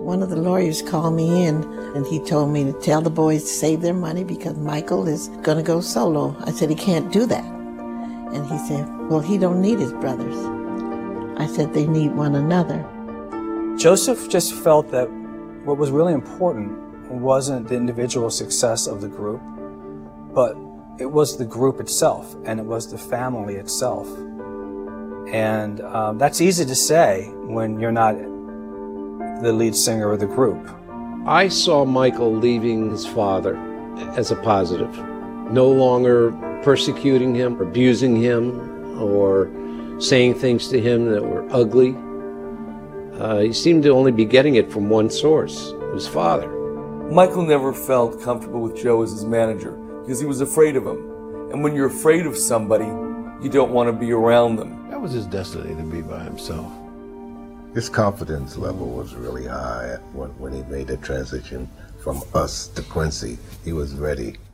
One of the lawyers called me in and he told me to tell the boys to save their money because Michael is going to go solo. I said, he can't do that. And he said, well, he don't need his brothers. I said, they need one another. Joseph just felt that what was really important wasn't the individual success of the group, but it was the group itself, and it was the family itself. And that's easy to say when you're not the lead singer of the group. I saw Michael leaving his father as a positive, no longer persecuting him, abusing him, or saying things to him that were ugly. He seemed to only be getting it from one source, his father. Michael never felt comfortable with Joe as his manager because he was afraid of him. And when you're afraid of somebody, you don't want to be around them. That was his destiny to be by himself. His confidence level was really high when he made the transition from us to Quincy. He was ready.